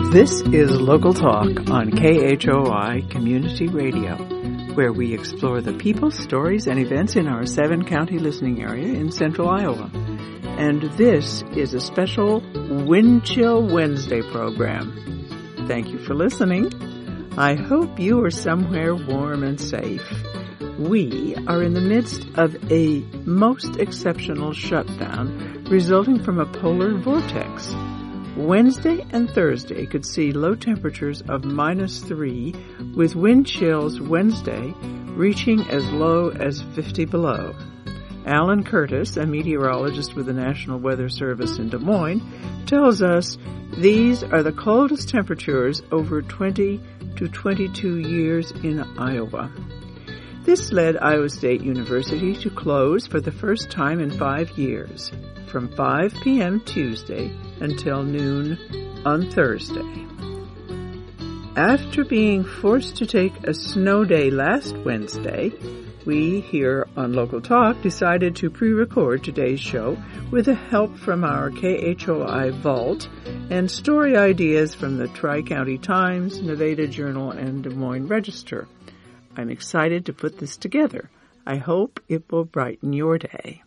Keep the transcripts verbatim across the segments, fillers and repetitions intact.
This is Local Talk on K H O I Community Radio, where we explore the people, stories, and events in our seven-county listening area in central Iowa. And this is a special Wind Chill Wednesday program. Thank you for listening. I hope you are somewhere warm and safe. We are in the midst of a most exceptional shutdown resulting from a polar vortex. Wednesday and Thursday could see low temperatures of minus three, with wind chills Wednesday reaching as low as fifty below. Alan Curtis, a meteorologist with the National Weather Service in Des Moines, tells us these are the coldest temperatures over twenty to twenty-two years in Iowa. This led Iowa State University to close for the first time in five years, from five p.m. Tuesday until noon on Thursday. After being forced to take a snow day last Wednesday, we here on Local Talk decided to pre-record today's show with the help from our K H O I Vault and story ideas from the Tri-County Times, Nevada Journal, and Des Moines Register. I'm excited to put this together. I hope it will brighten your day.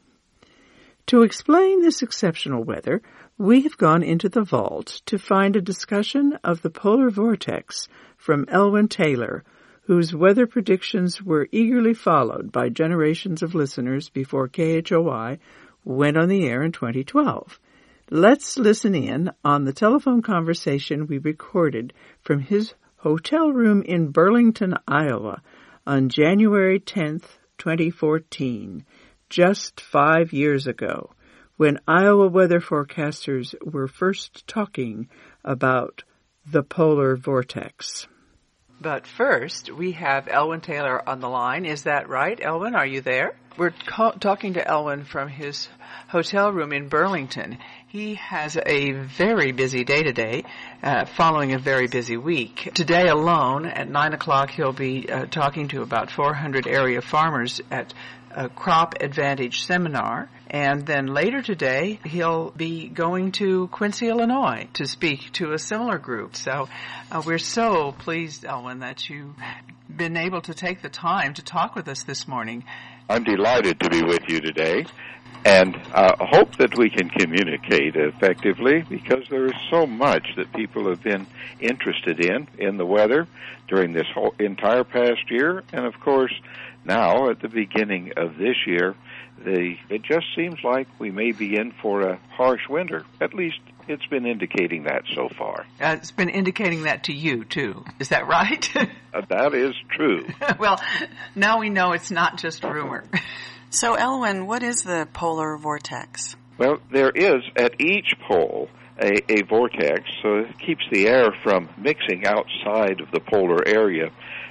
To explain this exceptional weather, we have gone into the vault to find a discussion of the polar vortex from Elwyn Taylor, whose weather predictions were eagerly followed by generations of listeners before K H O I went on the air in twenty twelve. Let's listen in on the telephone conversation we recorded from his hotel room in Burlington, Iowa, on January tenth, twenty fourteen, just five years ago, when Iowa weather forecasters were first talking about the polar vortex. But first, we have Elwyn Taylor on the line. Is that right, Elwyn? Are you there? We're ca- talking to Elwyn from his hotel room in Burlington. He has a very busy day today, uh, following a very busy week. Today alone, at nine o'clock, he'll be uh, talking to about four hundred area farmers at a Crop Advantage seminar. And then later today, he'll be going to Quincy, Illinois, to speak to a similar group. So uh, we're so pleased, Elwyn, that you've been able to take the time to talk with us this morning. I'm delighted to be with you today, and I uh, hope that we can communicate effectively, because there is so much that people have been interested in, in the weather during this whole entire past year, and of course now at the beginning of this year. The, it just seems like we may be in for a harsh winter. At least it's been indicating that so far. Uh, it's been indicating that to you, too. Is that right? uh, that is true. Well, now we know it's not just rumor. So, Elwyn, what is the polar vortex? Well, there is at each pole a, a vortex, so it keeps the air from mixing outside of the polar area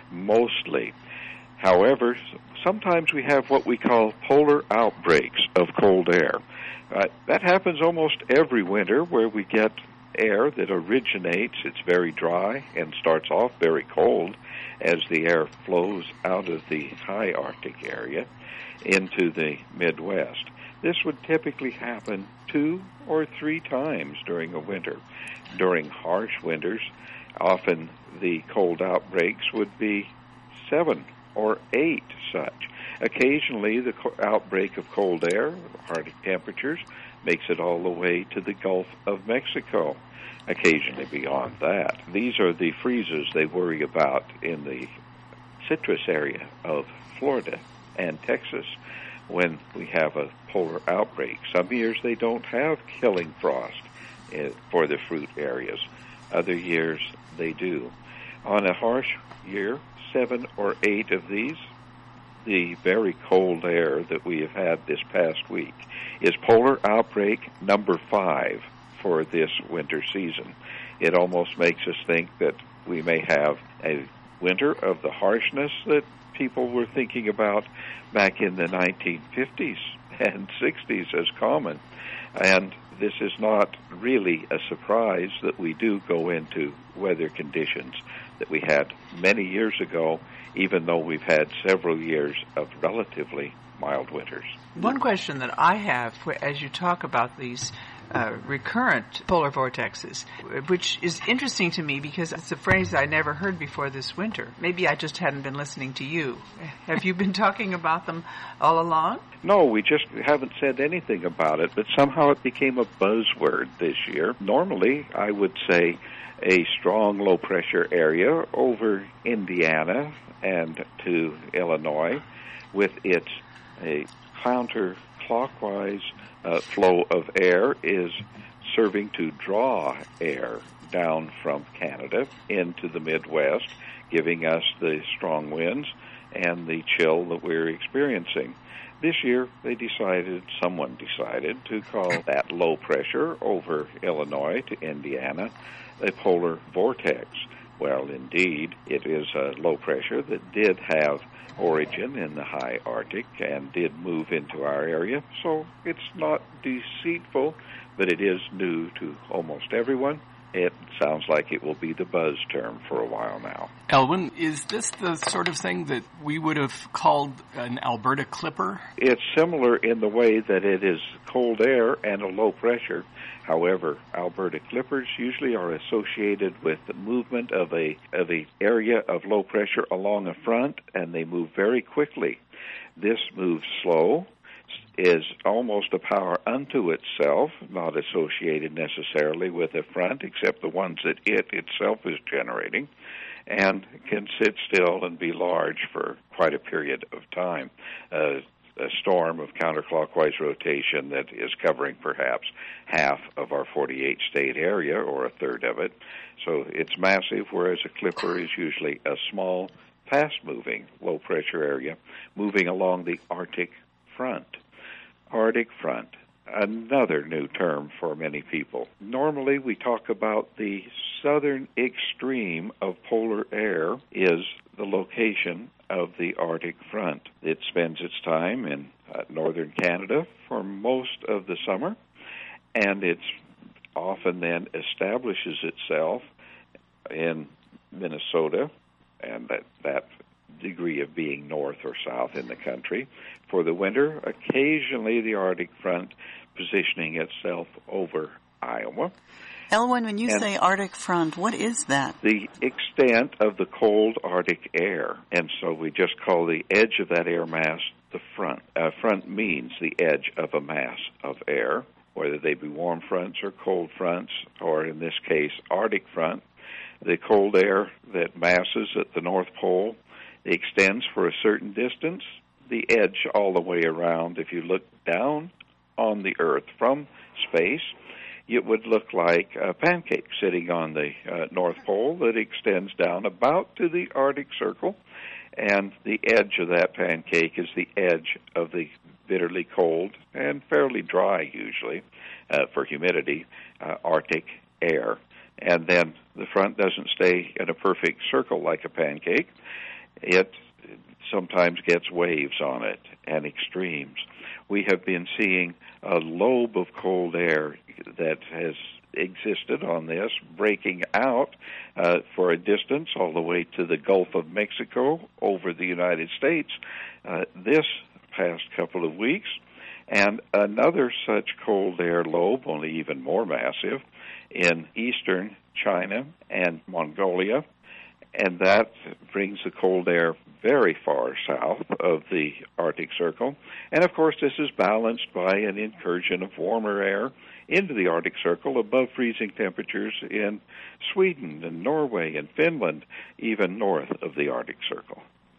mostly. However, sometimes we have what we call polar outbreaks of cold air. Uh, that happens almost every winter, where we get air that originates, it's very dry and starts off very cold as the air flows out of the high Arctic area into the Midwest. This would typically happen two or three times during a winter. During harsh winters, often the cold outbreaks would be seven or eight such. Occasionally, the co- outbreak of cold air, Arctic temperatures, makes it all the way to the Gulf of Mexico, occasionally beyond that. These are the freezes they worry about in the citrus area of Florida and Texas when we have a polar outbreak. Some years they don't have killing frost uh, for the fruit areas. Other years they do. On a harsh year, seven or eight of these, the very cold air that we have had this past week, is polar outbreak number five for this winter season. It almost makes us think that we may have a winter of the harshness that people were thinking about back in the nineteen fifties and sixties as common. And this is not really a surprise that we do go into weather conditions that we had many years ago, even though we've had several years of relatively mild winters. One question that I have, as you talk about these uh, recurrent polar vortexes, which is interesting to me because it's a phrase I never heard before this winter. Maybe I just hadn't been listening to you. Have you been talking about them all along? No, we just haven't said anything about it, but somehow it became a buzzword this year. Normally, I would say a strong low-pressure area over Indiana and to Illinois with its a counterclockwise uh, flow of air is serving to draw air down from Canada into the Midwest, giving us the strong winds and the chill that we're experiencing. This year, they decided, someone decided, to call that low pressure over Illinois to Indiana a polar vortex. Well, indeed, it is a low pressure that did have origin in the high Arctic and did move into our area, so it's not deceitful, but it is new to almost everyone. It sounds like it will be the buzz term for a while now. Elwyn, is this the sort of thing that we would have called an Alberta Clipper? It's similar in the way that it is cold air and a low pressure. However, Alberta Clippers usually are associated with the movement of a of a area of low pressure along a front, and they move very quickly. This moves slow, is almost a power unto itself, not associated necessarily with a front, except the ones that it itself is generating, and can sit still and be large for quite a period of time. Uh, a storm of counterclockwise rotation that is covering perhaps half of our forty-eight state area, or a third of it. So it's massive, whereas a clipper is usually a small, fast-moving, low-pressure area moving along the Arctic front. Arctic front, another new term for many people. Normally we talk about the southern extreme of polar air is the location of the Arctic front. It spends its time in uh, northern Canada for most of the summer, and it's often then establishes itself in Minnesota, and that, that degree of being north or south in the country for the winter. Occasionally the Arctic front positioning itself over Iowa. Elwyn, when you and say Arctic front, what is that? The extent of the cold Arctic air, and so we just call the edge of that air mass the front. Uh, front means the edge of a mass of air, whether they be warm fronts or cold fronts, or in this case Arctic front. The cold air that masses at the North Pole extends for a certain distance, the edge all the way around. If you look down on the Earth from space, it would look like a pancake sitting on the uh, North Pole that extends down about to the Arctic Circle, and the edge of that pancake is the edge of the bitterly cold and fairly dry, usually, uh, for humidity, uh, Arctic air. And then the front doesn't stay in a perfect circle like a pancake. It sometimes gets waves on it and extremes. We have been seeing a lobe of cold air that has existed on this breaking out uh, for a distance all the way to the Gulf of Mexico over the United States uh, this past couple of weeks, and another such cold air lobe, only even more massive, in eastern China and Mongolia, and that brings the cold air very far south of the Arctic Circle. And, of course, this is balanced by an incursion of warmer air into the Arctic Circle above freezing temperatures in Sweden and Norway and Finland, even north of the Arctic Circle.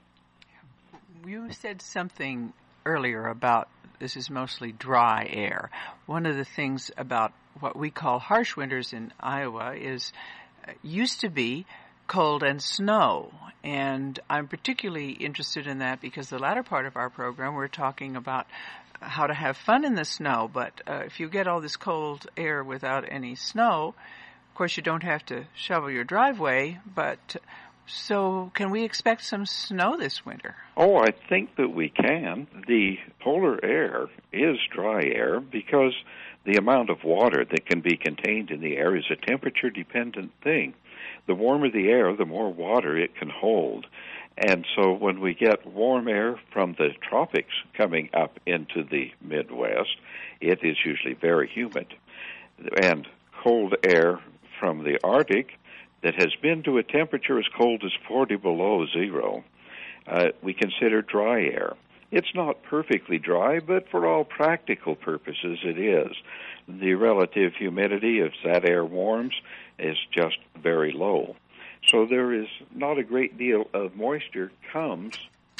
You said something earlier about this is mostly dry air. One of the things about what we call harsh winters in Iowa is uh, used to be cold and snow, and I'm particularly interested in that because the latter part of our program we're talking about how to have fun in the snow, but uh, if you get all this cold air without any snow, of course you don't have to shovel your driveway, but so can we expect some snow this winter? Oh, I think that we can. The polar air is dry air because the amount of water that can be contained in the air is a temperature-dependent thing. The warmer the air, the more water it can hold. And so when we get warm air from the tropics coming up into the Midwest, it is usually very humid. and cold air from the Arctic that has been to a temperature as cold as forty below zero, uh, we consider dry air. It's not perfectly dry, but for all practical purposes it is. The relative humidity as that air warms is just very low. So there is not a great deal of moisture comes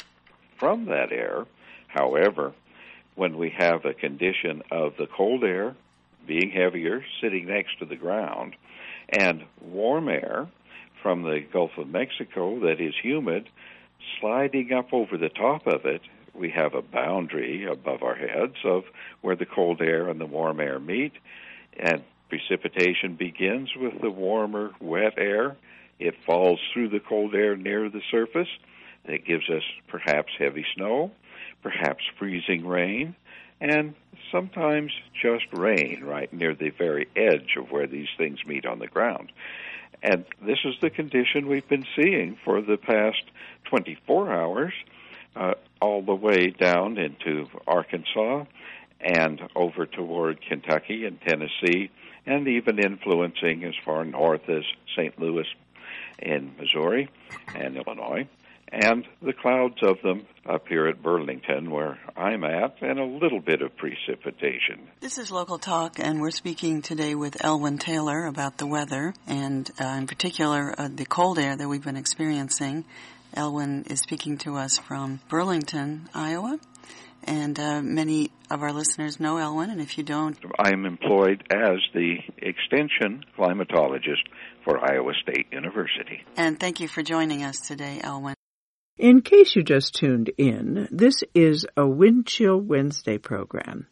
from that air. However, when we have a condition of the cold air being heavier, sitting next to the ground, and warm air from the Gulf of Mexico that is humid, sliding up over the top of it, we have a boundary above our heads of where the cold air and the warm air meet, and precipitation begins with the warmer, wet air. It falls through the cold air near the surface. It gives us perhaps heavy snow, perhaps freezing rain, and sometimes just rain right near the very edge of where these things meet on the ground. And this is the condition we've been seeing for the past twenty-four hours, uh, all the way down into Arkansas and over toward Kentucky and Tennessee, and even influencing as far north as Saint Louis in Missouri and Illinois, and the clouds of them up here at Burlington, where I'm at, and a little bit of precipitation. This is Local Talk, and we're speaking today with Elwyn Taylor about the weather, and uh, in particular, uh, the cold air that we've been experiencing. Elwyn is speaking to us from Burlington, Iowa, and uh, many of our listeners know Elwyn, and if you don't... I'm employed as the extension climatologist for Iowa State University. And thank you for joining us today, Elwyn. In case you just tuned in, this is a Wind Chill Wednesday program,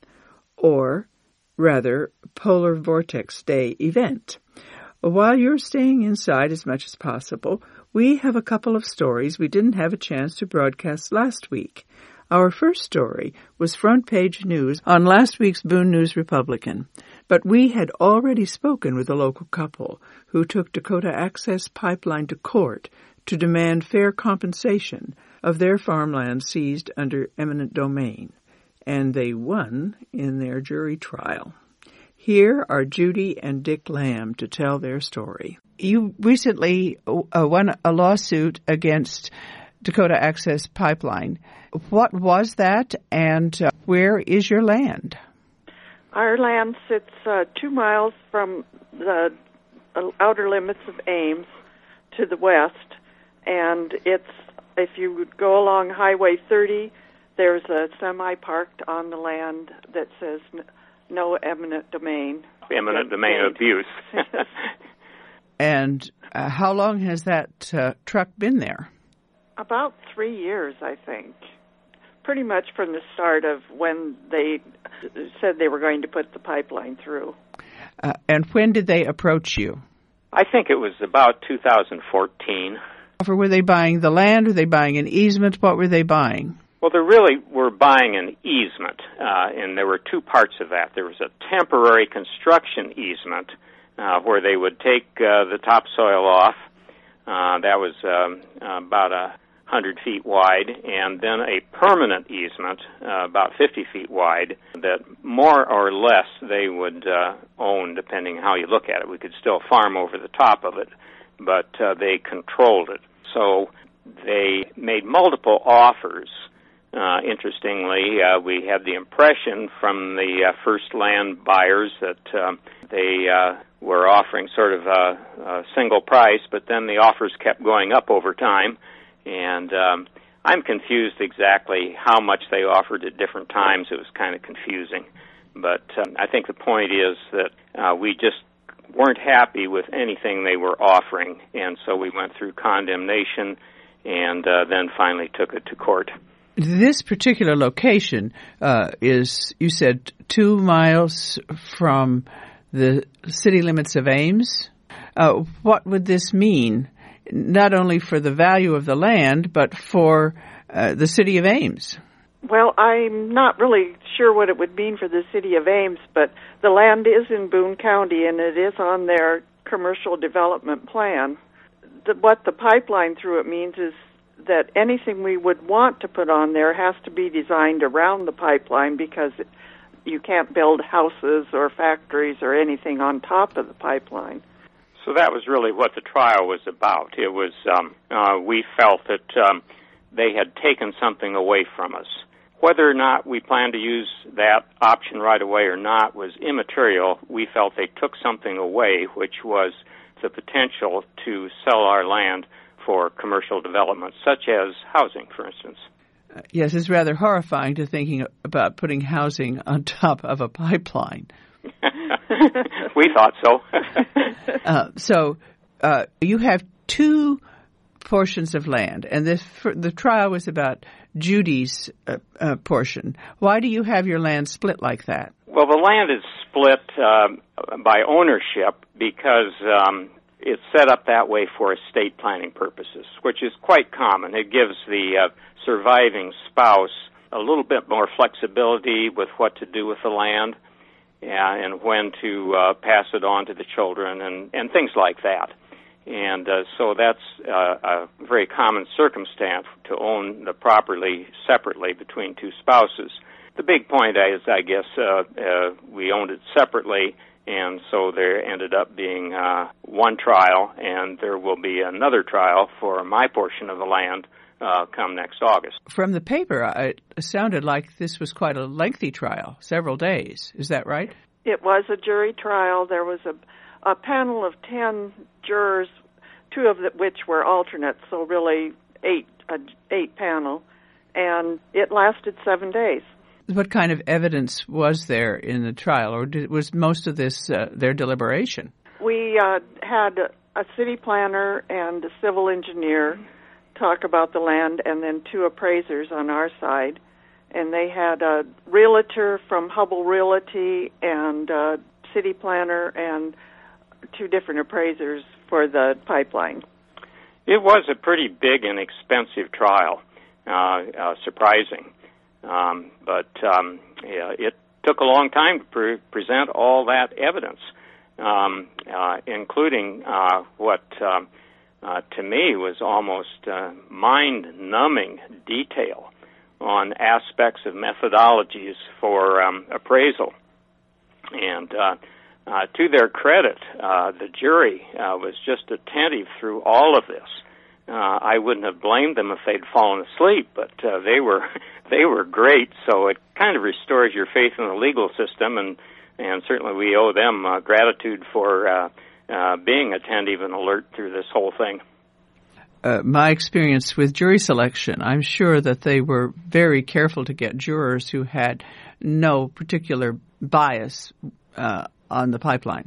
or rather, Polar Vortex Day event. While you're staying inside as much as possible, we have a couple of stories we didn't have a chance to broadcast last week. Our first story was front page news on last week's Boone News Republican, but we had already spoken with a local couple who took Dakota Access Pipeline to court to demand fair compensation of their farmland seized under eminent domain, and they won in their jury trial. Here are Judy and Dick Lamb to tell their story. You recently uh, won a lawsuit against Dakota Access Pipeline. What was that, and uh, where is your land? Our land sits uh, two miles from the uh, outer limits of Ames to the west, and it's, if you would go along Highway thirty, there's a semi parked on the land that says no eminent domain. Eminent domain abuse. And uh, how long has that uh, truck been there? About three years, I think. Pretty much from the start of when they said they were going to put the pipeline through. Uh, and when did they approach you? I think it was about two thousand fourteen. Were they buying the land? Were they buying an easement? What were they buying? Well, they really were buying an easement, uh, and there were two parts of that. There was a temporary construction easement uh, where they would take uh, the topsoil off. Uh, that was um, about a hundred feet wide, and then a permanent easement, uh, about fifty feet wide, that more or less they would uh, own, depending how you look at it. We could still farm over the top of it, but uh, they controlled it. So they made multiple offers. Uh, interestingly, uh, we had the impression from the uh, first land buyers that um, they uh, were offering sort of a, a single price, but then the offers kept going up over time. And um, I'm confused exactly how much they offered at different times. It was kind of confusing. But um, I think the point is that uh, we just weren't happy with anything they were offering, and so we went through condemnation and uh, then finally took it to court. This particular location uh, is, you said, two miles from the city limits of Ames. Uh, what would this mean, not only for the value of the land, but for uh, the city of Ames? Well, I'm not really sure what it would mean for the city of Ames, but the land is in Boone County, and it is on their commercial development plan. The, what the pipeline through it means is that anything we would want to put on there has to be designed around the pipeline, because you can't build houses or factories or anything on top of the pipeline. So that was really what the trial was about. It was, um, uh, we felt that um, they had taken something away from us. Whether or not we planned to use that option right away or not was immaterial. We felt they took something away, which was the potential to sell our land for commercial development, such as housing, for instance. Uh, yes, it's rather horrifying to thinking about putting housing on top of a pipeline. We thought so. uh, so uh, you have two portions of land, and this for, the trial was about Judy's uh, uh, portion. Why do you have your land split like that? Well, the land is split uh, by ownership because um, it's set up that way for estate planning purposes, which is quite common. It gives the uh, surviving spouse a little bit more flexibility with what to do with the land and when to uh, pass it on to the children and, and things like that. And uh, so that's uh, a very common circumstance to own the property separately between two spouses. The big point is, I guess, uh, uh, we owned it separately, and so there ended up being uh, one trial, and there will be another trial for my portion of the land uh, come next August. From the paper, it sounded like this was quite a lengthy trial, several days. Is that right? It was a jury trial. There was a a panel of ten jurors, two of the, which were alternates, so really eight, a eight panel, and it lasted seven days. What kind of evidence was there in the trial, or did, was most of this uh, their deliberation? We uh, had a city planner and a civil engineer talk about the land, and then two appraisers on our side, and they had a realtor from Hubble Realty and a city planner and two different appraisers for the pipeline. It was a pretty big and expensive trial, uh, uh, surprising. Um, but um, yeah, it took a long time to pre- present all that evidence, um, uh, including uh, what um, uh, to me was almost uh, mind-numbing detail on aspects of methodologies for um, appraisal. And uh, Uh, to their credit, uh, the jury uh, was just attentive through all of this. Uh, I wouldn't have blamed them if they'd fallen asleep, but uh, they were they were great. So it kind of restores your faith in the legal system, and and certainly we owe them uh, gratitude for uh, uh, being attentive and alert through this whole thing. Uh, my experience with jury selection, I'm sure that they were very careful to get jurors who had no particular bias uh, on the pipeline.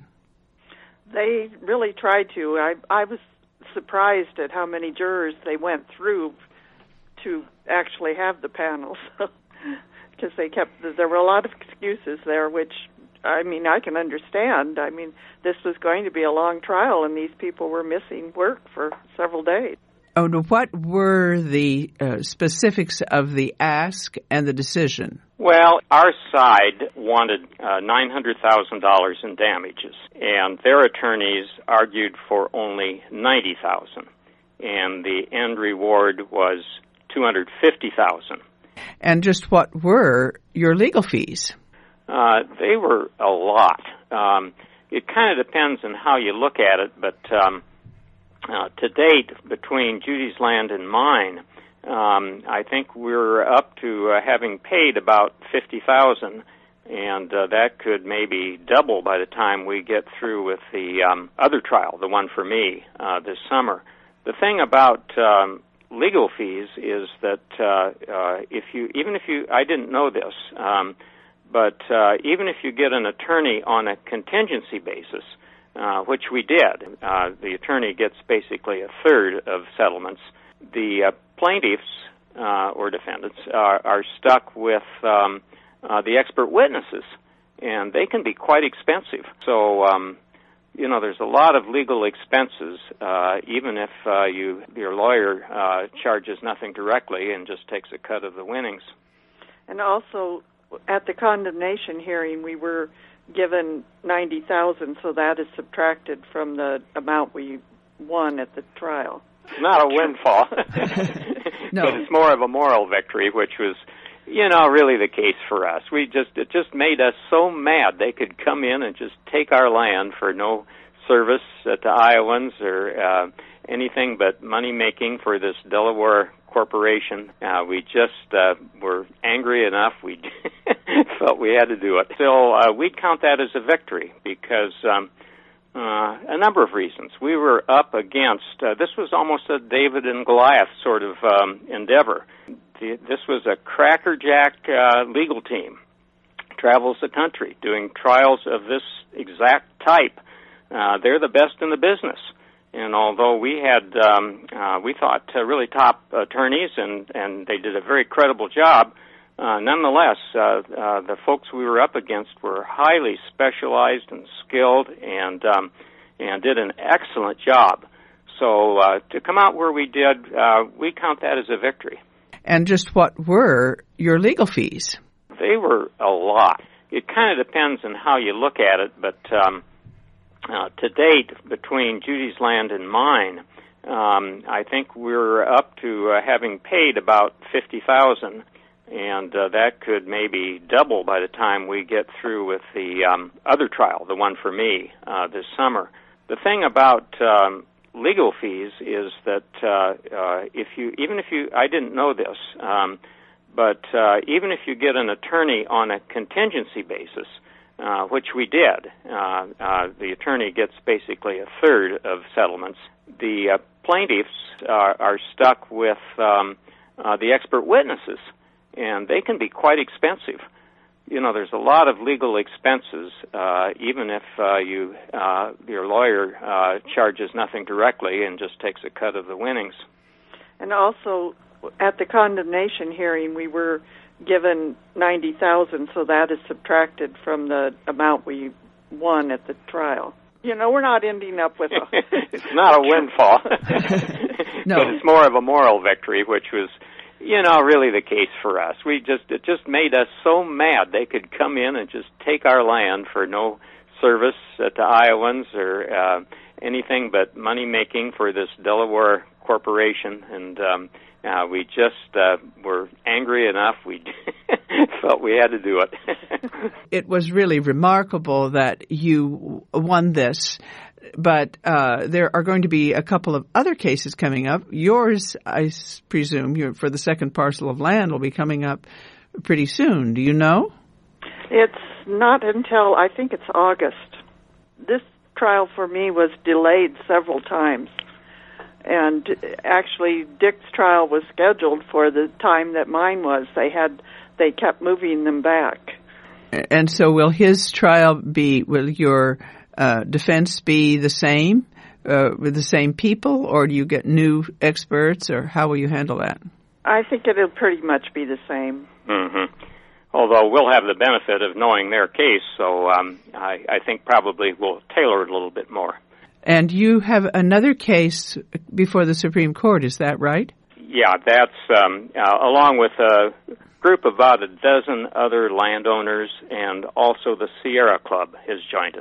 They really tried to. I, I was surprised at how many jurors they went through to actually have the panels, because they kept, there were a lot of excuses there, which, I mean, I can understand. I mean, this was going to be a long trial, and these people were missing work for several days. Oh, no, what were the uh, specifics of the ask and the decision? Well, our side wanted uh, nine hundred thousand dollars in damages, and their attorneys argued for only ninety thousand dollars, and the end reward was two hundred fifty thousand dollars. And just what were your legal fees? Uh, they were a lot. Um, it kind of depends on how you look at it, but um, uh, to date, between Judy's land and mine, Um, I think we're up to uh, having paid about fifty thousand dollars, and uh, that could maybe double by the time we get through with the um, other trial, the one for me, uh, this summer. The thing about um, legal fees is that uh, uh, if you, even if you, I didn't know this, um, but uh, even if you get an attorney on a contingency basis, uh, which we did, uh, the attorney gets basically a third of settlements. The uh, plaintiffs uh, or defendants are, are stuck with um, uh, the expert witnesses, and they can be quite expensive. So, um, you know, there's a lot of legal expenses, uh, even if uh, you your lawyer uh, charges nothing directly and just takes a cut of the winnings. And also, at the condemnation hearing, we were given ninety thousand dollars, so that is subtracted from the amount we won at the trial. Not a windfall, no. but it's more of a moral victory, which was you know, really the case for us. We just it just made us so mad they could come in and just take our land for no service uh, to Iowans or uh, anything but money making for this Delaware corporation. Uh, we just uh, were angry enough. We felt we had to do it. So uh, we'd count that as a victory because um, uh, a number of reasons. We were up against, uh, this was almost a David and Goliath sort of um, endeavor. The, this was a crackerjack uh, legal team, travels the country doing trials of this exact type. Uh, they're the best in the business. And although we had, um, uh, we thought, uh, really top attorneys, and, and they did a very credible job, uh, nonetheless, uh, uh, the folks we were up against were highly specialized and skilled and um, and did an excellent job. So uh, to come out where we did, uh, we count that as a victory. And just what were your legal fees? They were a lot. It kind of depends on how you look at it, but um, uh, to date, between Judy's land and mine, um, I think we're up to uh, having paid about fifty thousand dollars, and uh, that could maybe double by the time we get through with the um, other trial, the one for me, uh, this summer. The thing about um, legal fees is that uh, uh, if you, even if you, I didn't know this, um, but uh, even if you get an attorney on a contingency basis, uh, which we did, uh, uh, the attorney gets basically a third of settlements. The uh, plaintiffs are, are stuck with um, uh, the expert witnesses, and they can be quite expensive. You know, there's a lot of legal expenses, uh, even if uh, you uh, your lawyer uh, charges nothing directly and just takes a cut of the winnings. And also, at the condemnation hearing, we were given ninety thousand dollars, so that is subtracted from the amount we won at the trial. You know, we're not ending up with a... It's not a windfall. No. But it's more of a moral victory, which was, you know, really the case for us. We just it just made us so mad they could come in and just take our land for no service uh, to Iowans or uh, anything but money making for this Delaware corporation, and um, uh, we just uh, were angry enough. We felt we had to do it. It was really remarkable that you won this. But uh, there are going to be a couple of other cases coming up. Yours, I presume, you're, for the second parcel of land will be coming up pretty soon. Do you know? It's not until, I think it's August. This trial for me was delayed several times. And actually, Dick's trial was scheduled for the time that mine was. They had, they kept moving them back. And so will his trial be, will your... Uh, defense be the same uh, with the same people, or do you get new experts, or how will you handle that? I think it'll pretty much be the same. Mm-hmm. Although we'll have the benefit of knowing their case, so um, I, I think probably we'll tailor it a little bit more. And you have another case before the Supreme Court, is that right? Yeah, that's um, uh, along with a group of about a dozen other landowners, and also the Sierra Club has joined us.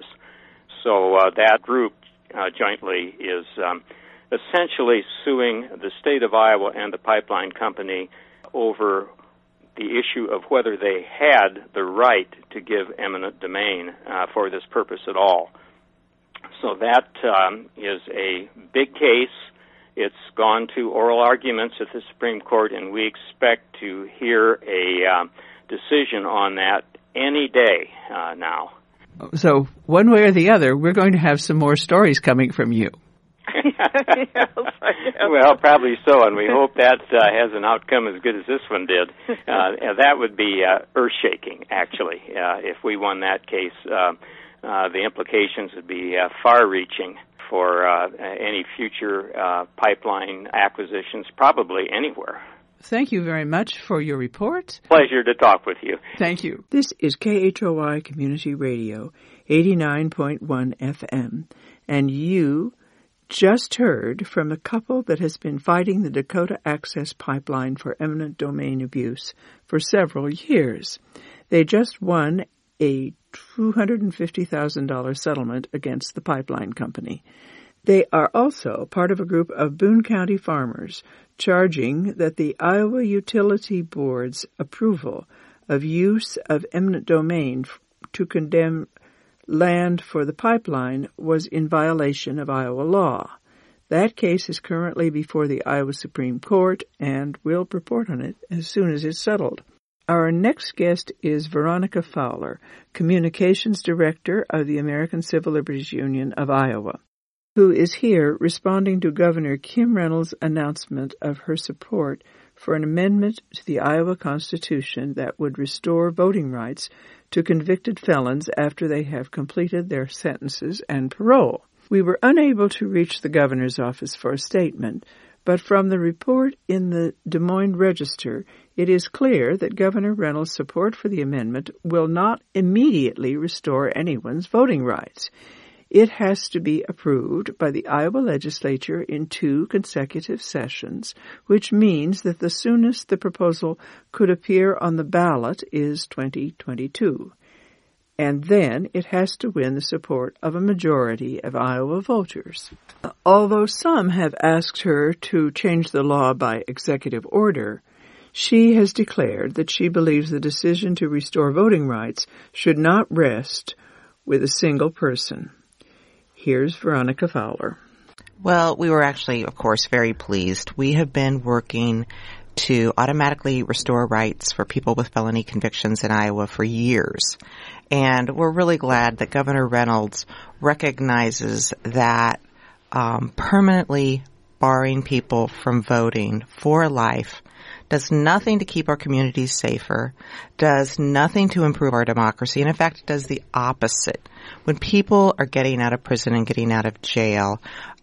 So uh, that group uh, jointly is um, essentially suing the state of Iowa and the pipeline company over the issue of whether they had the right to give eminent domain uh, for this purpose at all. So that um, is a big case. It's gone to oral arguments at the Supreme Court, and we expect to hear a uh, decision on that any day uh, now. So one way or the other, we're going to have some more stories coming from you. Yes, well, probably so, and we hope that uh, has an outcome as good as this one did. Uh, and that would be uh, earth-shaking, actually. Uh, if we won that case, uh, uh, the implications would be uh, far-reaching for uh, any future uh, pipeline acquisitions, probably anywhere. Thank you very much for your report. Pleasure to talk with you. Thank you. This is K H O I Community Radio, eighty-nine point one F M, and you just heard from a couple that has been fighting the Dakota Access Pipeline for eminent domain abuse for several years. They just won a two hundred fifty thousand dollars settlement against the pipeline company. They are also part of a group of Boone County farmers charging that the Iowa Utility Board's approval of use of eminent domain to condemn land for the pipeline was in violation of Iowa law. That case is currently before the Iowa Supreme Court, and we'll report on it as soon as it's settled. Our next guest is Veronica Fowler, Communications Director of the American Civil Liberties Union of Iowa, who is here responding to Governor Kim Reynolds' announcement of her support for an amendment to the Iowa Constitution that would restore voting rights to convicted felons after they have completed their sentences and parole. We were unable to reach the governor's office for a statement, but from the report in the Des Moines Register, it is clear that Governor Reynolds' support for the amendment will not immediately restore anyone's voting rights. It has to be approved by the Iowa legislature in two consecutive sessions, which means that the soonest the proposal could appear on the ballot is twenty twenty-two. And then it has to win the support of a majority of Iowa voters. Although some have asked her to change the law by executive order, she has declared that she believes the decision to restore voting rights should not rest with a single person. Here's Veronica Fowler. Well, we were actually, of course, very pleased. We have been working to automatically restore rights for people with felony convictions in Iowa for years. And we're really glad that Governor Reynolds recognizes that um, permanently barring people from voting for life does nothing to keep our communities safer, does nothing to improve our democracy, and in fact it does the opposite. When people are getting out of prison and getting out of jail,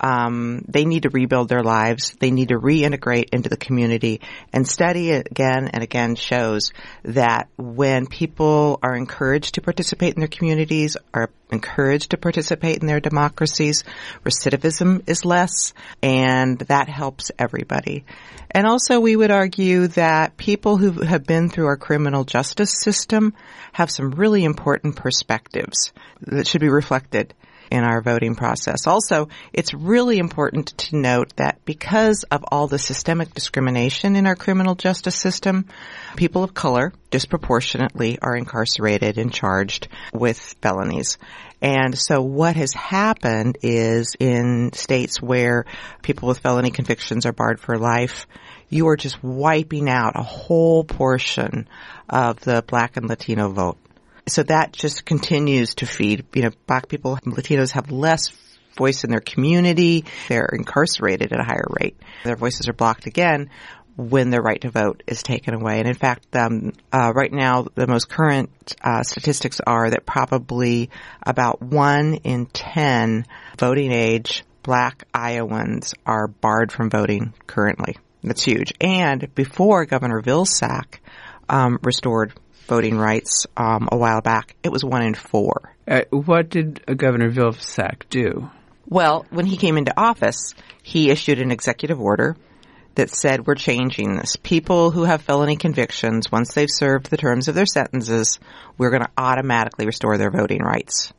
um, they need to rebuild their lives. They need to reintegrate into the community. And study again and again shows that when people are encouraged to participate in their communities, are encouraged to participate in their democracies, recidivism is less, and that helps everybody. And also we would argue that people who have been through our criminal justice system have some really important perspectives that should be reflected in our voting process. Also, it's really important to note that because of all the systemic discrimination in our criminal justice system, people of color disproportionately are incarcerated and charged with felonies. And so what has happened is in states where people with felony convictions are barred for life, you are just wiping out a whole portion of the Black and Latino vote. So that just continues to feed, you know, Black people, Latinos have less voice in their community. They're incarcerated at a higher rate. Their voices are blocked again when their right to vote is taken away. And in fact, um, uh, right now, the most current uh, statistics are that probably about one in ten voting age Black Iowans are barred from voting currently. That's huge. And before Governor Vilsack um, restored voting rights um, a while back, it was one in four. Uh, what did uh, Governor Vilsack do? Well, when he came into office, he issued an executive order that said we're changing this. People who have felony convictions, once they've served the terms of their sentences, we're going to automatically restore their voting rights.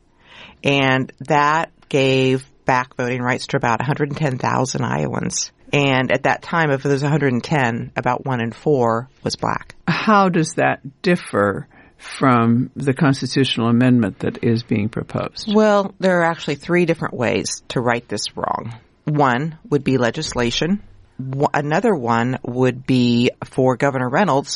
And that gave back voting rights to about one hundred ten thousand Iowans. And at that time, if there's one hundred ten, about one in four was Black. How does that differ from the constitutional amendment that is being proposed? Well, there are actually three different ways to right this wrong. One would be legislation. Another one would be for Governor Reynolds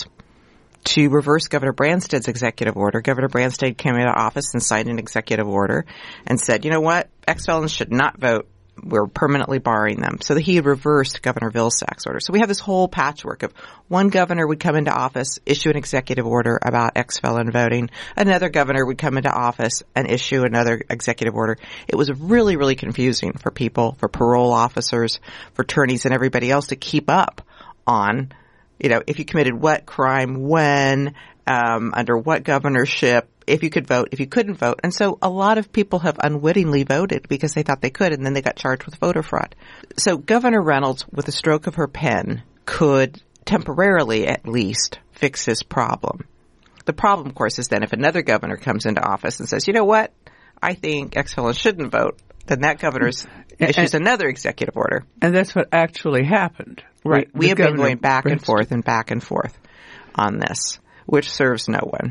to reverse Governor Branstad's executive order. Governor Branstad came into office and signed an executive order and said, you know what, ex-felons should not vote. We're permanently barring them. So that he had reversed Governor Vilsack's order. So we have this whole patchwork of one governor would come into office, issue an executive order about ex-felon voting. Another governor would come into office and issue another executive order. It was really, really confusing for people, for parole officers, for attorneys, and everybody else to keep up on, you know, if you committed what crime, when, um, under what governorship, if you could vote, if you couldn't vote. And so a lot of people have unwittingly voted because they thought they could, and then they got charged with voter fraud. So Governor Reynolds, with a stroke of her pen, could temporarily at least fix this problem. The problem, of course, is then if another governor comes into office and says, you know what, I think ex-felons shouldn't vote, then that governor's issues and, another executive order. And that's what actually happened. Right. We have been going back and Princeton. forth and back and forth on this, which serves no one.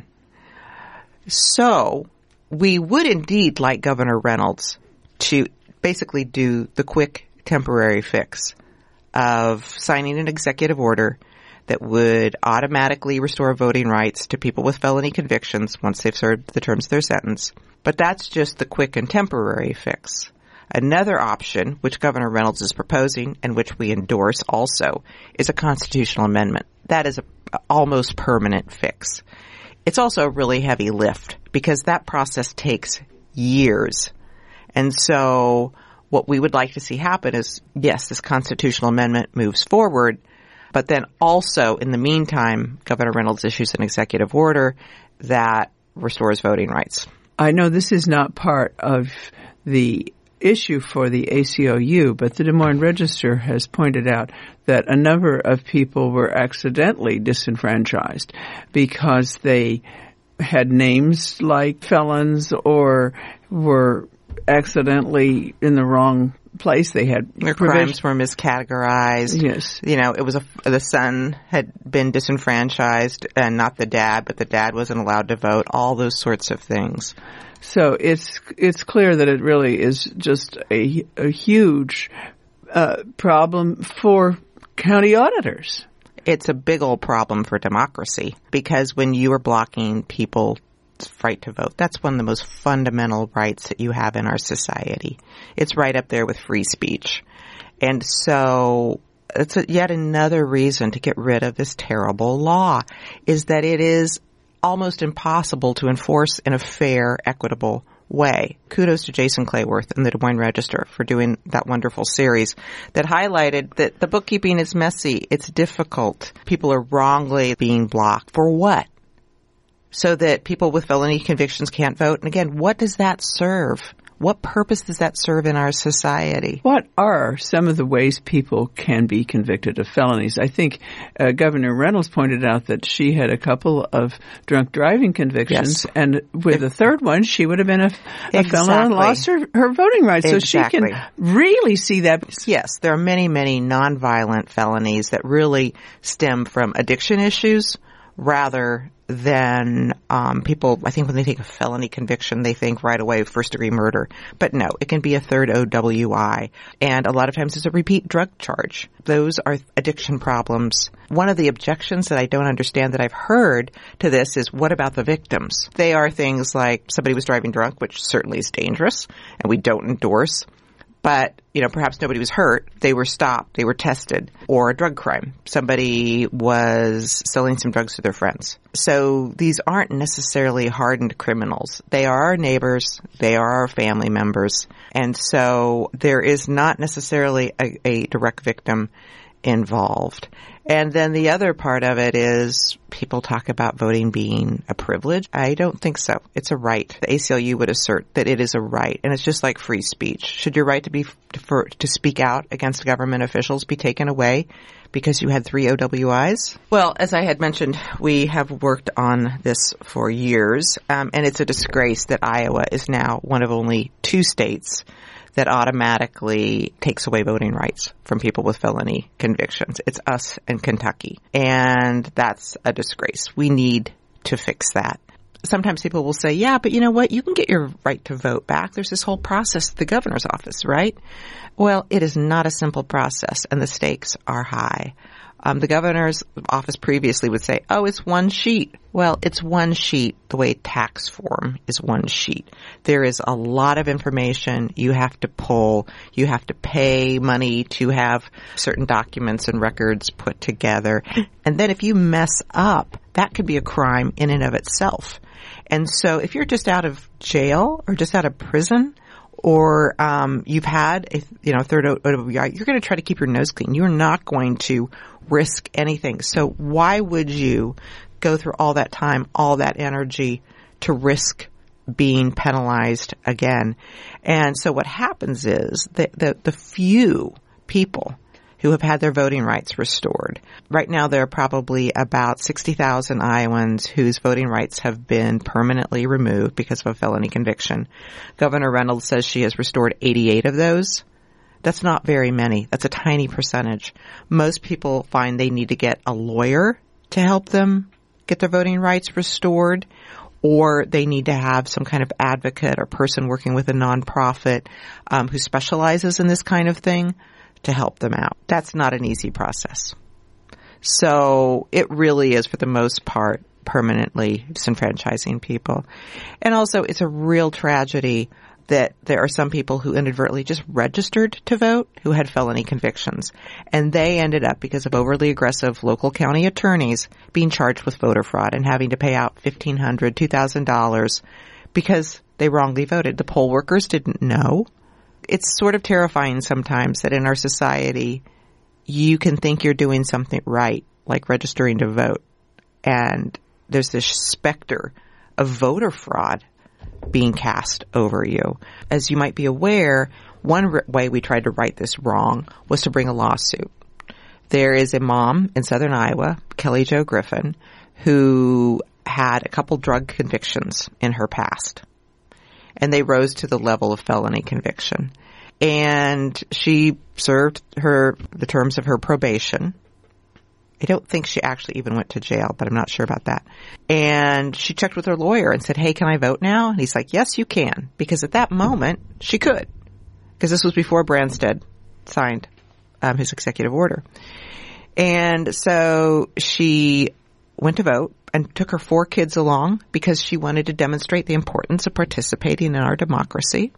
So we would indeed like Governor Reynolds to basically do the quick temporary fix of signing an executive order that would automatically restore voting rights to people with felony convictions once they've served the terms of their sentence. But that's just the quick and temporary fix. Another option, which Governor Reynolds is proposing and which we endorse also, is a constitutional amendment. That is a almost permanent fix. It's also a really heavy lift because that process takes years. And so what we would like to see happen is, yes, this constitutional amendment moves forward, but then also in the meantime, Governor Reynolds issues an executive order that restores voting rights. I know this is not part of the issue for the A C L U, but the Des Moines Register has pointed out that a number of people were accidentally disenfranchised because they had names like felons or were accidentally in the wrong place. They had their crimes were miscategorized. Yes. You know, it was a, the son had been disenfranchised and not the dad, but the dad wasn't allowed to vote, all those sorts of things. So it's it's clear that it really is just a, a huge uh, problem for county auditors. It's a big old problem for democracy because when you are blocking people's right to vote, that's one of the most fundamental rights that you have in our society. It's right up there with free speech. And so it's a, yet another reason to get rid of this terrible law is that it is almost impossible to enforce in a fair, equitable way. Kudos to Jason Clayworth and the Des Moines Register for doing that wonderful series that highlighted that the bookkeeping is messy. It's difficult. People are wrongly being blocked. For what? So that people with felony convictions can't vote. And again, what does that serve? What purpose does that serve in our society? What are some of the ways people can be convicted of felonies? I think uh, Governor Reynolds pointed out that she had a couple of drunk driving convictions, yes. and with the third one, she would have been a, a exactly. felon and lost her, her voting rights. Exactly. So she can really see that. Yes, there are many, many nonviolent felonies that really stem from addiction issues rather than um, people, I think when they take a felony conviction, they think right away first-degree murder. But no, it can be a third O W I. And a lot of times it's a repeat drug charge. Those are addiction problems. One of the objections that I don't understand that I've heard to this is, what about the victims? They are things like somebody was driving drunk, which certainly is dangerous, and we don't endorse. But, you know, perhaps nobody was hurt. They were stopped. They were tested. Or a drug crime. Somebody was selling some drugs to their friends. So these aren't necessarily hardened criminals. They are our neighbors. They are our family members. And so there is not necessarily a, a direct victim involved. And then the other part of it is people talk about voting being a privilege. I don't think so. It's a right. The A C L U would assert that it is a right, and it's just like free speech. Should your right to be for, to speak out against government officials be taken away because you had three O W Is? Well, as I had mentioned, we have worked on this for years, um, and it's a disgrace that Iowa is now one of only two states that automatically takes away voting rights from people with felony convictions. It's us and Kentucky. And that's a disgrace. We need to fix that. Sometimes people will say, yeah, but you know what? You can get your right to vote back. There's this whole process at the governor's office, right? Well, it is not a simple process, and the stakes are high. Um, the governor's office previously would say, oh, it's one sheet. Well, it's one sheet the way tax form is one sheet. There is a lot of information you have to pull. You have to pay money to have certain documents and records put together. And then if you mess up, that could be a crime in and of itself. And so if you're just out of jail or just out of prison, or um, you've had a you know third O W I, you're going to try to keep your nose clean. You're not going to risk anything. So why would you go through all that time, all that energy to risk being penalized again? And so what happens is that the, the few people who have had their voting rights restored. Right now there are probably about sixty thousand Iowans whose voting rights have been permanently removed because of a felony conviction. Governor Reynolds says she has restored eighty-eight of those. That's not very many. That's a tiny percentage. Most people find they need to get a lawyer to help them get their voting rights restored, or they need to have some kind of advocate or person working with a nonprofit um, who specializes in this kind of thing to help them out. That's not an easy process. So it really is, for the most part, permanently disenfranchising people. And also, it's a real tragedy that there are some people who inadvertently just registered to vote who had felony convictions. And they ended up, because of overly aggressive local county attorneys, being charged with voter fraud and having to pay out fifteen hundred dollars, two thousand dollars because they wrongly voted. The poll workers didn't know. It's sort of terrifying sometimes that in our society, you can think you're doing something right, like registering to vote, and there's this specter of voter fraud being cast over you. As you might be aware, one r- way we tried to right this wrong was to bring a lawsuit. There is a mom in southern Iowa, Kelly Jo Griffin, who had a couple drug convictions in her past, and they rose to the level of felony conviction. And she served her the terms of her probation. I don't think she actually even went to jail, but I'm not sure about that. And she checked with her lawyer and said, hey, can I vote now? And he's like, yes, you can. Because at that moment, she could. Because this was before Branstad signed um, his executive order. And so she went to vote and took her four kids along because she wanted to demonstrate the importance of participating in our democracy.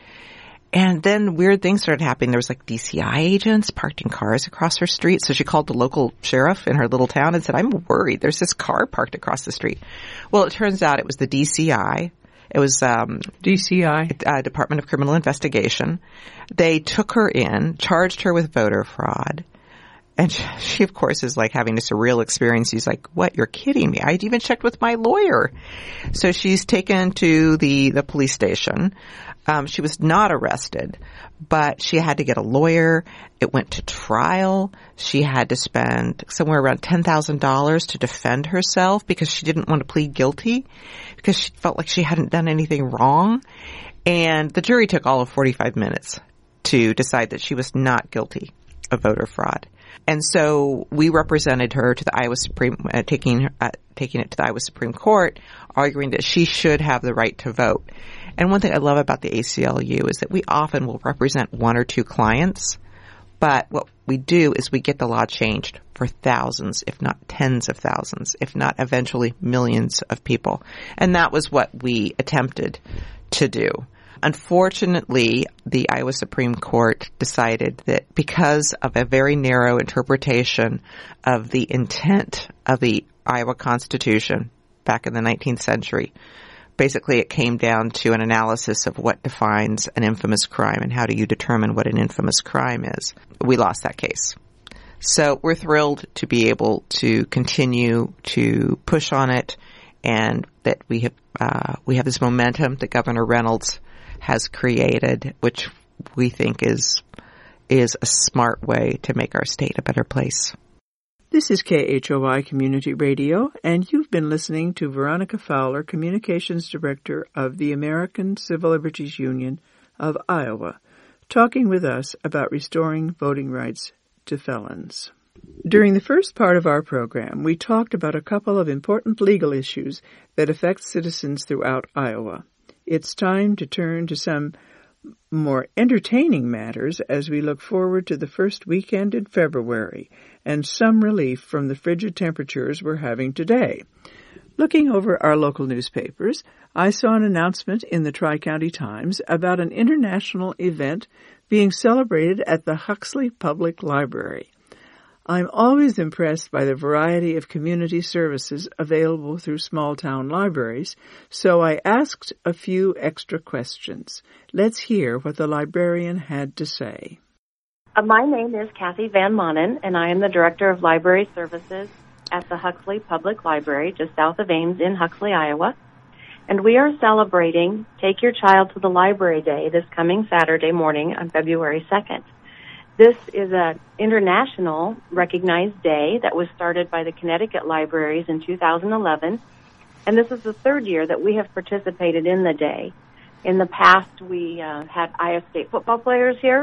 And then weird things started happening. There was like D C I agents parked in cars across her street. So she called the local sheriff in her little town and said, I'm worried. There's this car parked across the street. Well, it turns out it was the D C I. It was um D C I, uh, Department of Criminal Investigation. They took her in, charged her with voter fraud. And she, of course, is like having a surreal experience. She's like, what? You're kidding me. I even checked with my lawyer. So she's taken to the, the police station. Um, she was not arrested, but she had to get a lawyer. It went to trial. She had to spend somewhere around ten thousand dollars to defend herself because she didn't want to plead guilty because she felt like she hadn't done anything wrong. And the jury took all of forty-five minutes to decide that she was not guilty of voter fraud. And so we represented her to the Iowa Supreme, uh, taking uh, taking it to the Iowa Supreme Court, arguing that she should have the right to vote. And one thing I love about the A C L U is that we often will represent one or two clients, but what we do is we get the law changed for thousands, if not tens of thousands, if not eventually millions of people. And that was what we attempted to do. Unfortunately, the Iowa Supreme Court decided that because of a very narrow interpretation of the intent of the Iowa Constitution back in the nineteenth century, basically it came down to an analysis of what defines an infamous crime and how do you determine what an infamous crime is. We lost that case. So we're thrilled to be able to continue to push on it, and that we have uh, we have this momentum that Governor Reynolds has created, which we think is is a smart way to make our state a better place. This is K H O I Community Radio, and you've been listening to Veronica Fowler, Communications Director of the American Civil Liberties Union of Iowa, talking with us about restoring voting rights to felons. During the first part of our program, we talked about a couple of important legal issues that affect citizens throughout Iowa. It's time to turn to some more entertaining matters as we look forward to the first weekend in February and some relief from the frigid temperatures we're having today. Looking over our local newspapers, I saw an announcement in the Tri-County Times about an international event being celebrated at the Huxley Public Library. I'm always impressed by the variety of community services available through small-town libraries, so I asked a few extra questions. Let's hear what the librarian had to say. Uh, my name is Kathy Van Monen, and I am the Director of Library Services at the Huxley Public Library, just south of Ames in Huxley, Iowa. And we are celebrating Take Your Child to the Library Day this coming Saturday morning on February second. This is an international recognized day that was started by the Connecticut Libraries in two thousand eleven, and this is the third year that we have participated in the day. In the past, we uh, had Iowa State football players here,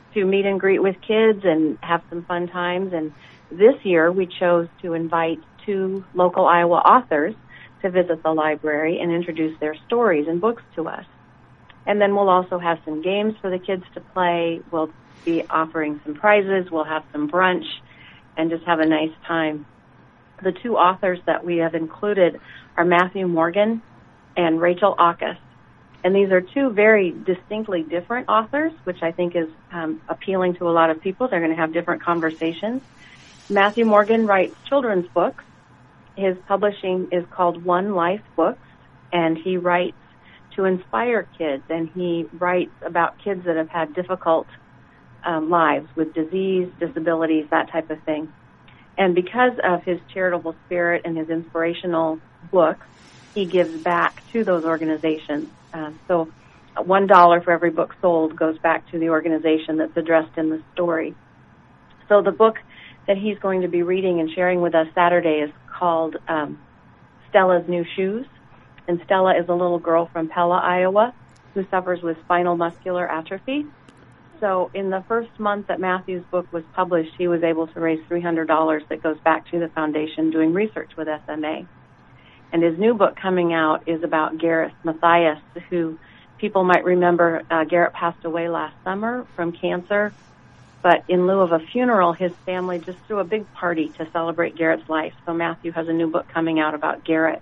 to meet and greet with kids and have some fun times. And this year we chose to invite two local Iowa authors to visit the library and introduce their stories and books to us. And then we'll also have some games for the kids to play. We'll be offering some prizes. We'll have some brunch and just have a nice time. The two authors that we have included are Matthew Morgan and Rachel Aukus. And these are two very distinctly different authors, which I think is um, appealing to a lot of people. They're going to have different conversations. Matthew Morgan writes children's books. His publishing is called One Life Books, and he writes to inspire kids, and he writes about kids that have had difficult um, lives with disease, disabilities, that type of thing. And because of his charitable spirit and his inspirational books, he gives back to those organizations. Uh, so one dollar for every book sold goes back to the organization that's addressed in the story. So the book that he's going to be reading and sharing with us Saturday is called um, Stella's New Shoes. And Stella is a little girl from Pella, Iowa, who suffers with spinal muscular atrophy. So in the first month that Matthew's book was published, he was able to raise three hundred dollars that goes back to the foundation doing research with S M A. And his new book coming out is about Gareth Mathias, who people might remember uh, Garrett passed away last summer from cancer. But in lieu of a funeral, his family just threw a big party to celebrate Garrett's life. So Matthew has a new book coming out about Garrett.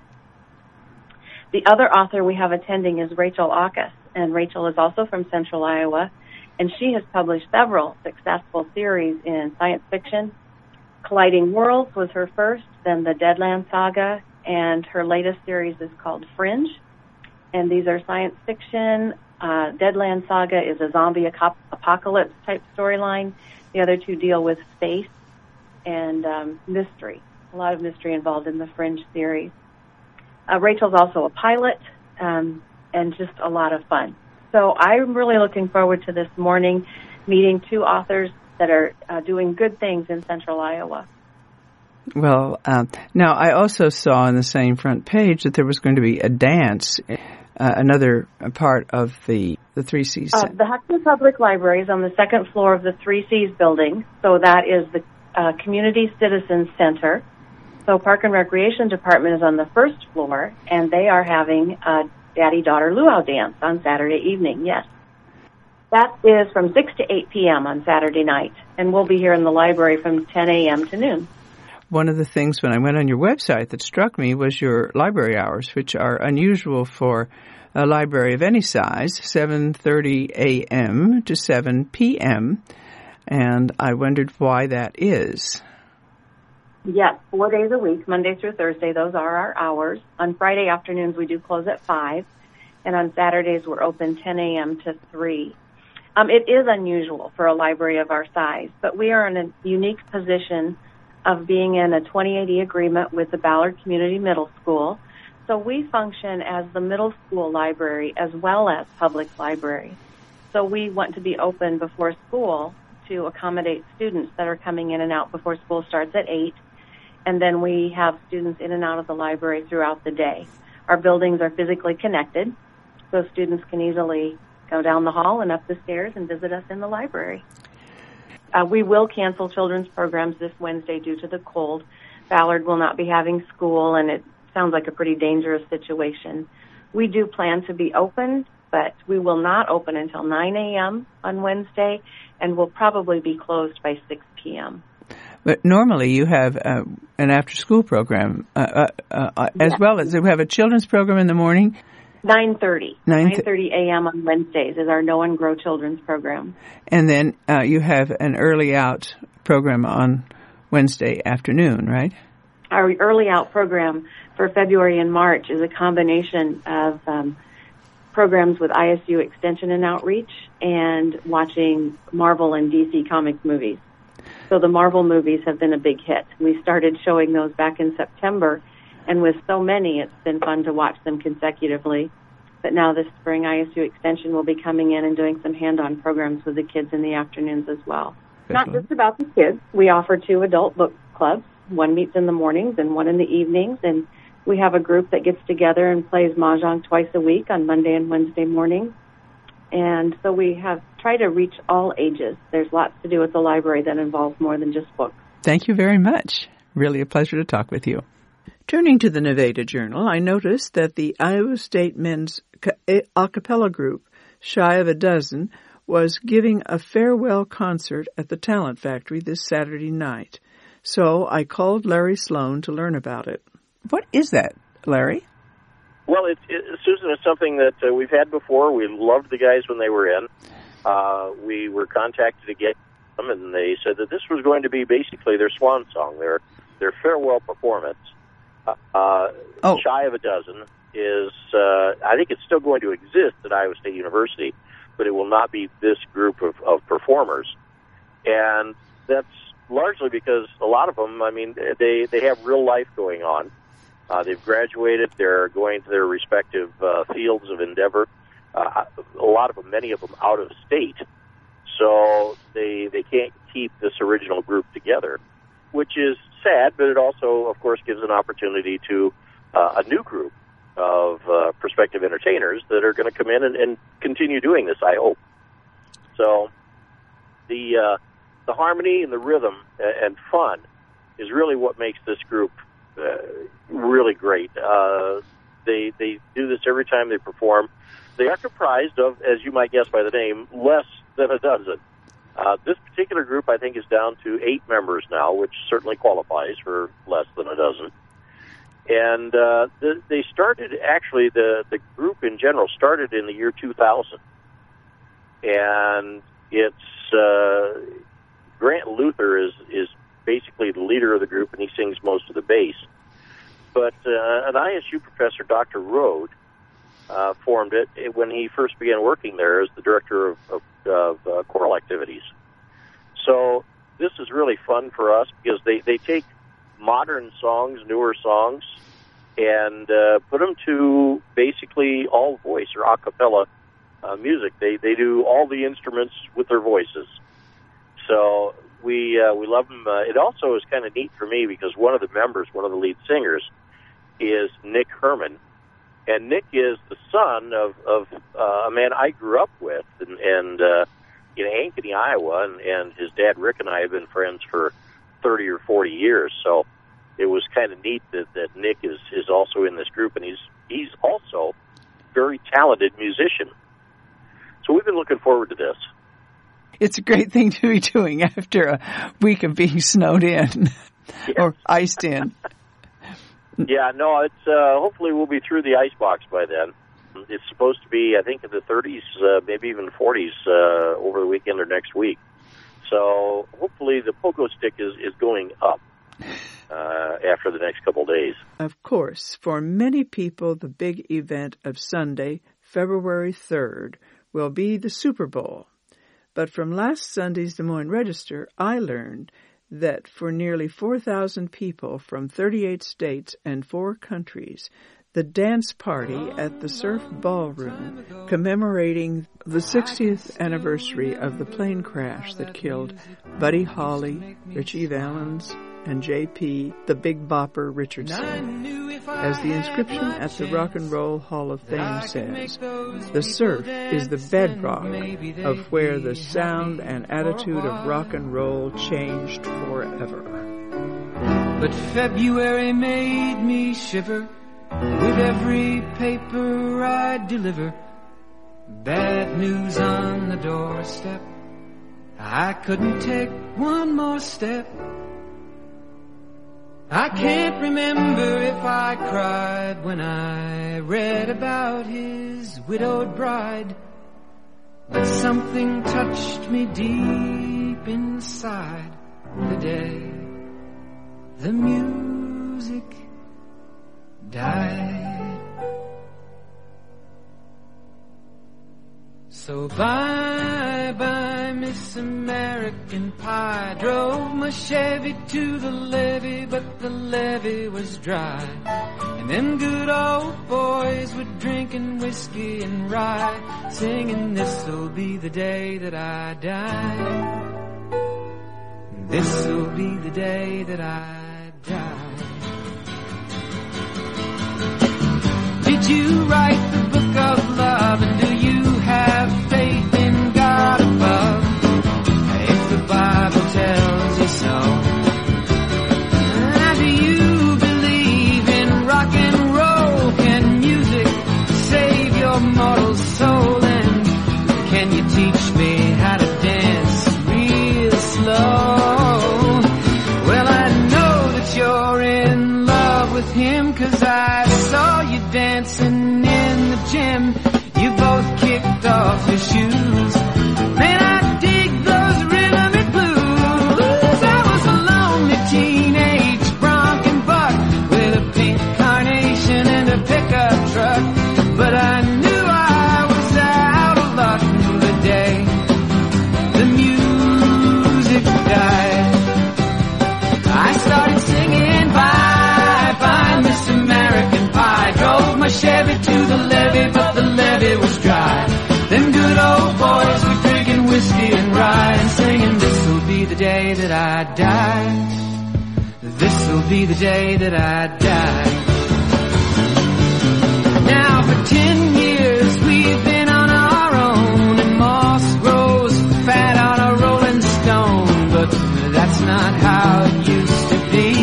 The other author we have attending is Rachel Aukus, and Rachel is also from Central Iowa, and she has published several successful series in science fiction. Colliding Worlds was her first, then the Deadland Saga, and her latest series is called Fringe. And these are science fiction. Uh, Deadland Saga is a zombie ap- apocalypse type storyline. The other two deal with space and um, mystery. A lot of mystery involved in the Fringe series. Uh, Rachel's also a pilot, um, and just a lot of fun. So I'm really looking forward to this morning meeting two authors that are uh, doing good things in Central Iowa. Well, um, now I also saw on the same front page that there was going to be a dance, uh, another part of the the Three C's. Uh, the Huxley Public Library is on the second floor of the Three C's building, so that is the uh, Community Citizens Center. So Park and Recreation Department is on the first floor, and they are having a Daddy-Daughter Luau dance on Saturday evening, yes. That is from six to eight p.m. on Saturday night, and we'll be here in the library from ten a.m. to noon. One of the things when I went on your website that struck me was your library hours, which are unusual for a library of any size, seven thirty a.m. to seven p.m., and I wondered why that is. Yes, four days a week, Monday through Thursday. Those are our hours. On Friday afternoons, we do close at five, and on Saturdays, we're open ten a.m. to three. Um, it is unusual for a library of our size, but we are in a unique position of being in a twenty eighty agreement with the Ballard Community Middle School. So we function as the middle school library as well as public library. So we want to be open before school to accommodate students that are coming in and out before school starts at eight. And then we have students in and out of the library throughout the day. Our buildings are physically connected, so students can easily go down the hall and up the stairs and visit us in the library. Uh, we will cancel children's programs this Wednesday due to the cold. Ballard will not be having school, and it sounds like a pretty dangerous situation. We do plan to be open, but we will not open until nine a.m. on Wednesday, and we'll probably be closed by six p.m. But normally you have uh, an after-school program, uh, uh, uh, as yes. well as you have a children's program in the morning. nine thirty. nine thirty a.m. on Wednesdays is our Know and Grow children's program. And then uh, you have an early out program on Wednesday afternoon, right? Our early out program for February and March is a combination of um, programs with I S U Extension and Outreach and watching Marvel and D C comic movies. So the Marvel movies have been a big hit. We started showing those back in September, and with so many, it's been fun to watch them consecutively. But now this spring, I S U Extension will be coming in and doing some hand-on programs with the kids in the afternoons as well. Not just about the kids. We offer two adult book clubs. One meets in the mornings and one in the evenings, and we have a group that gets together and plays Mahjong twice a week on Monday and Wednesday mornings. And so we have try to reach all ages. There's lots to do at the library that involves more than just books. Thank you very much. Really a pleasure to talk with you. Turning to the Nevada Journal, I noticed that the Iowa State Men's a cappella group, Shy of a Dozen, was giving a farewell concert at the Talent Factory this Saturday night. So I called Larry Sloan to learn about it. What is that, Larry? Well, it, it, Susan, it's something that uh, we've had before. We loved the guys when they were in. Uh, we were contacted to get them, and they said that this was going to be basically their swan song, their their farewell performance. Uh, oh. Shy of a Dozen is, uh, I think it's still going to exist at Iowa State University, but it will not be this group of, of performers. And that's largely because a lot of them, I mean, they, they have real life going on. Uh, they've graduated. They're going to their respective uh, fields of endeavor. Uh, a lot of them, many of them out of state. So they they can't keep this original group together, which is sad, but it also, of course, gives an opportunity to uh, a new group of uh, prospective entertainers that are going to come in and, and continue doing this, I hope. So the uh, the harmony and the rhythm and fun is really what makes this group uh, really great. Uh, they they do this every time they perform. They are comprised of, as you might guess by the name, less than a dozen. Uh, this particular group, I think, is down to eight members now, which certainly qualifies for less than a dozen. And uh, the, they started, actually, the, the group in general started in the year two thousand. And it's, uh, Grant Luther is, is basically the leader of the group, and he sings most of the bass. But uh, an I S U professor, Doctor Rode, uh, formed it when he first began working there as the director of, of, of uh, choral activities. So this is really fun for us because they, they take modern songs, newer songs, and uh, put them to basically all voice or a cappella uh, music. They they do all the instruments with their voices. So we uh, we love them. Uh, it also is kind of neat for me because one of the members, one of the lead singers, is Nick Herman. And Nick is the son of, of uh, a man I grew up with and, and uh, in Ankeny, Iowa, and, and his dad, Rick, and I have been friends for thirty or forty years. So it was kind of neat that, that Nick is, is also in this group, and he's he's also a very talented musician. So we've been looking forward to this. It's a great thing to be doing after a week of being snowed in yeah. or iced in. Yeah, no, it's uh, hopefully we'll be through the icebox by then. It's supposed to be, I think, in the thirties, uh, maybe even forties uh, over the weekend or next week. So hopefully the pogo stick is, is going up uh, after the next couple of days. Of course, for many people, the big event of Sunday, February third, will be the Super Bowl. But from last Sunday's Des Moines Register, I learned that for nearly four thousand people from thirty-eight states and four countries, the dance party at the Surf Ballroom, commemorating the sixtieth anniversary of the plane crash that killed Buddy Holly, Richie Valens, and J P, the Big Bopper Richardson. As the inscription at the Rock and Roll Hall of Fame says, the surf is the bedrock of where the sound and attitude of rock and roll changed forever. But February made me shiver with every paper I deliver. Bad news on the doorstep. I couldn't take one more step. I can't remember if I cried when I read about his widowed bride, but something touched me deep inside the day the music died. So bye-bye, Miss American Pie. Drove my Chevy to the levee, but the levee was dry. And them good old boys were drinking whiskey and rye, singing, this'll be the day that I die. This'll be the day that I die. Did you write the book of love, and do you have faith in God above? him 'cause I saw you dancing in the gym. You both kicked off your shoes. Man, I dig those rhythmic blues. I was a lonely teenage bronc and buck with a pink carnation and a pickup truck. But I knew I was out of luck the day the music died. I started singing bye, bye, Miss American Pie. Drove my Chevy to the levee, but the levee was dry. Them good old boys were drinking whiskey and rye and singing, this'll be the day that I die. This'll be the day that I die. Now for ten years we've been on our own, and moss grows fat on a rolling stone, but that's not how it used to be.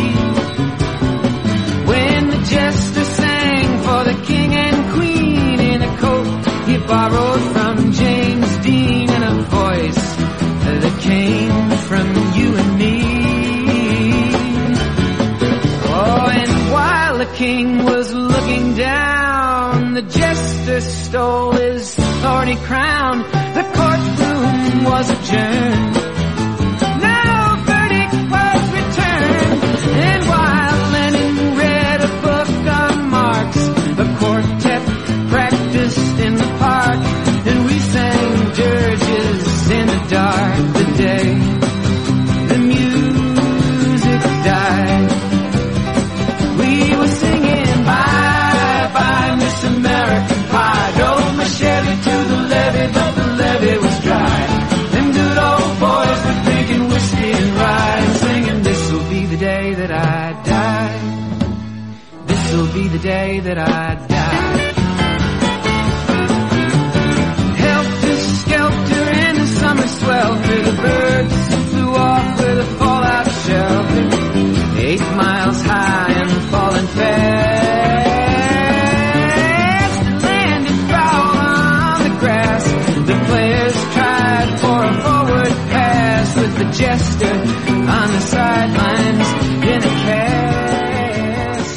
When the jester sang for the king and queen in a coat he borrowed from James Dean, and a voice that came from you and me. Oh, and while the king was looking down, the jester stole his thorny crown. The courtroom was adjourned. No verdict was returned. And while Lenin read a book on Marx, the quartet practiced in the park, and we sang dirges in the dark the day the music died. We were singing bye, bye, Miss American Pie. Drove my Chevy to the levee, but the levee was dry. Them good old boys were drinking whiskey and rye and singing, this'll be the day that I die. This'll be the day that I die. Helter skelter in the summer swelter, the birds flew off with a fallout shelter. Eight miles high and falling fast. It landed foul on the grass. The players tried for a forward pass, with the jester on the sidelines in a cast.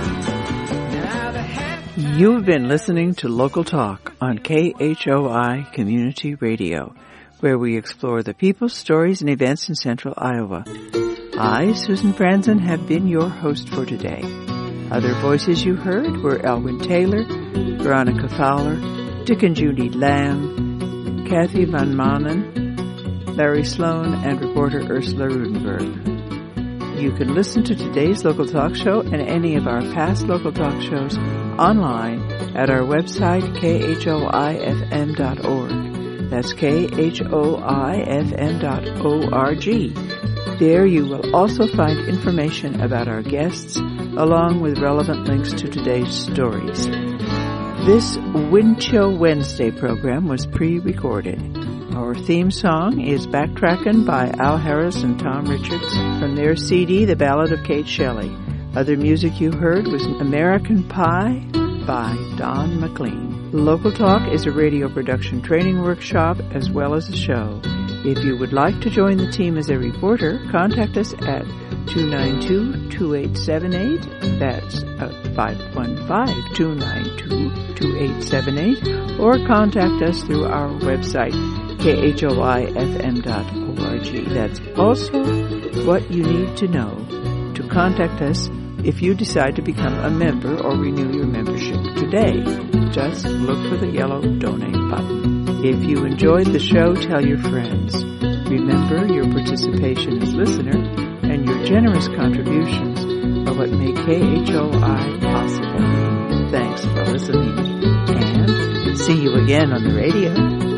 Now the hat- You've been listening to Local Talk on K H O I Community Radio, where we explore the people, stories, and events in central Iowa. I, Susan Franzen, have been your host for today. Other voices you heard were Elwyn Taylor, Veronica Fowler, Dick and Judy Lamb, Kathy Van Manen, Larry Sloan, and reporter Ursula Rudenberg. You can listen to today's Local Talk Show and any of our past Local Talk shows online at our website, K H O I F M dot org. That's K H O I F M dot org. There you will also find information about our guests, along with relevant links to today's stories. This Wind Chill Wednesday program was pre-recorded. Our theme song is Backtrackin' by Al Harris and Tom Richards from their C D, The Ballad of Kate Shelley. Other music you heard was American Pie by Don McLean. Local Talk is a radio production training workshop as well as a show. If you would like to join the team as a reporter, contact us at two nine two, two eight seven eight. That's uh, five one five, two nine two, two eight seven eight. Or contact us through our website, K H O I F M dot org. That's also what you need to know to contact us if you decide to become a member or renew your membership today. Just look for the yellow donate button. If you enjoyed the show, tell your friends. Remember, your participation as listener and your generous contributions are what make K H O I possible. Thanks for listening, and see you again on the radio.